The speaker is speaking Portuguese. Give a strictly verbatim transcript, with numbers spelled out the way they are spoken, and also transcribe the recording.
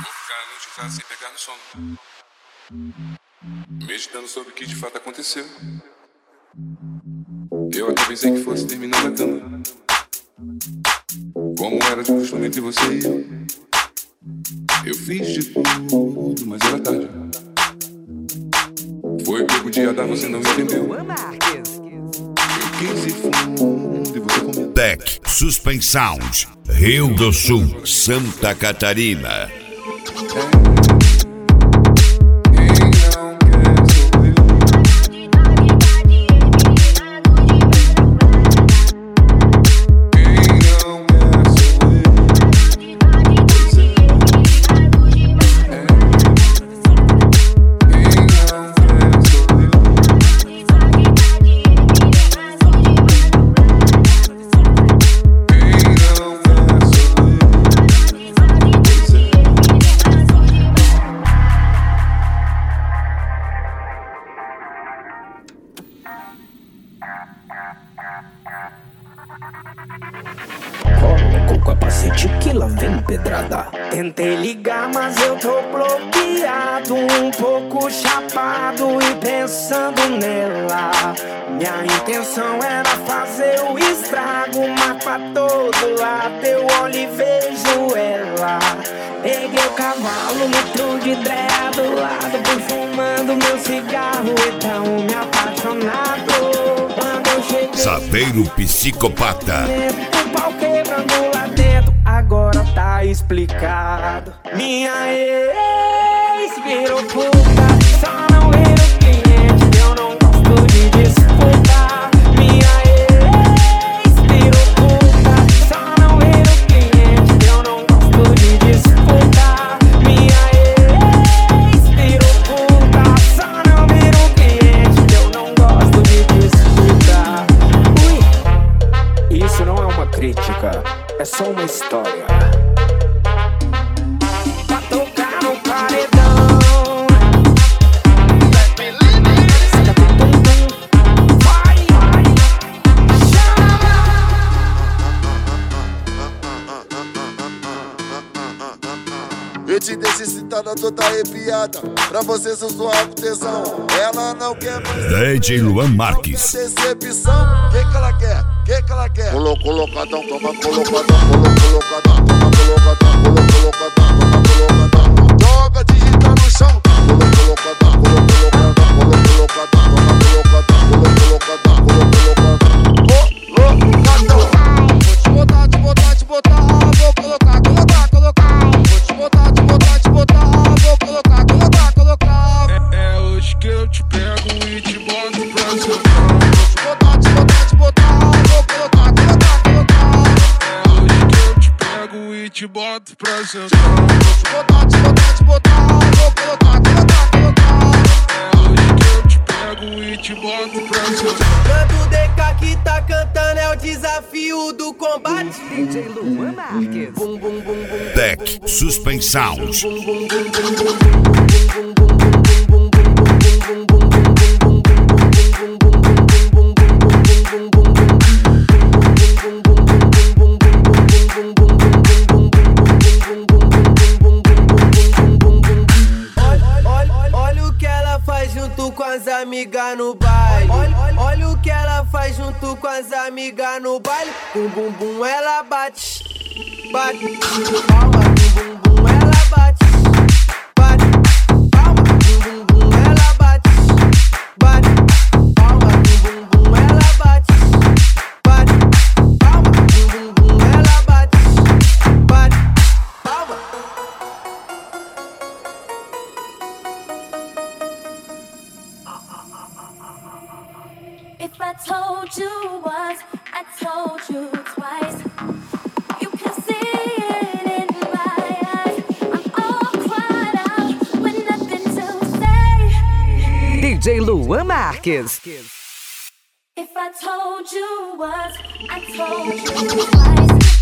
ficar a noite inteira sem pegar no sono, meditando sobre o que de fato aconteceu. Eu até pensei que fosse terminar na cama, como era de costume entre você e eu. Eu fiz de tudo, mas era tarde. Foi o que eu podia dar, você não entendeu. Eu quis ir fundo e você comeu. Tech Suspensão, Rio do Sul, Santa Catarina. Coloca o capacete que lá vem pedrada. Tentei ligar, mas eu tô bloqueado, um pouco chapado e pensando nela. Minha intenção era fazer o estrago, mas pra todo lado eu olho e vejo ela. Peguei o cavalo, metro de dreia do lado, fui fumando meu cigarro e tão me apaixonado. Quando eu cheguei, Saveiro Psicopata. o pau quebrando lá dentro, agora tá explicado. Minha ex virou puta, só não vira cliente, eu não gosto de disputar. Minha ex virou puta, só não vira cliente, eu não gosto de disputar. Minha ex virou puta, só não vira cliente, eu não gosto de disputar. Ui, isso não é uma crítica, é só uma história. Pra tocar no paredão, saca tum tum tum, vai, vai, chama. Eu te deixo excitada, toda arrepiada, pra você sussurrar com tesão. Ela não quer mais D J Luan Marques. decepção. Que que ela quer? Que que ela quer? Colo, colocadão, toma colocadão, colo, colocadão, toma colocadão, colo, colocadão, toma colocadão. Joga, digita no chão. Colo, colocadão, colo, colocadão, colo, colocadão, toma colocadão, colo, colocadão, colo, colocadão. Vou te botar, te botar, te botar, vou colocar, colocar, colocar. Vou te botar, te botar, te botar, vou colocar, colocar, colocar. É, é hoje que eu te pego e te boto pra seu Te botar, te botar, te botar, vou colocar, colocar, colocar. É hoje que eu te pego e te boto pra seu Te botar, te botar, te botar, vou colocar, colocar, colocar. É hoje que eu te pego e te boto pra seu Quando o D K que tá cantando é o desafio do combate. D J Luan Marques. Bum, bum, bum, bum. Tech Suspensão. Olha o que ela faz junto com as amigas no baile. Olha, olha o que ela faz junto com as amigas no baile. Bum bum bum ela bate, bate. Palma, bum bum bum ela bate, bate. Palma, bum bum bum ela bate, bate. Palma, bum bum bum ela bate, bate. Palma, bum bum bum ela bate, bate. Palma. If I told you once, I told you twice. You can see it in my eyes. I'm all cried out with nothing to say. D J Luan Marques. If I told you once, I told you twice.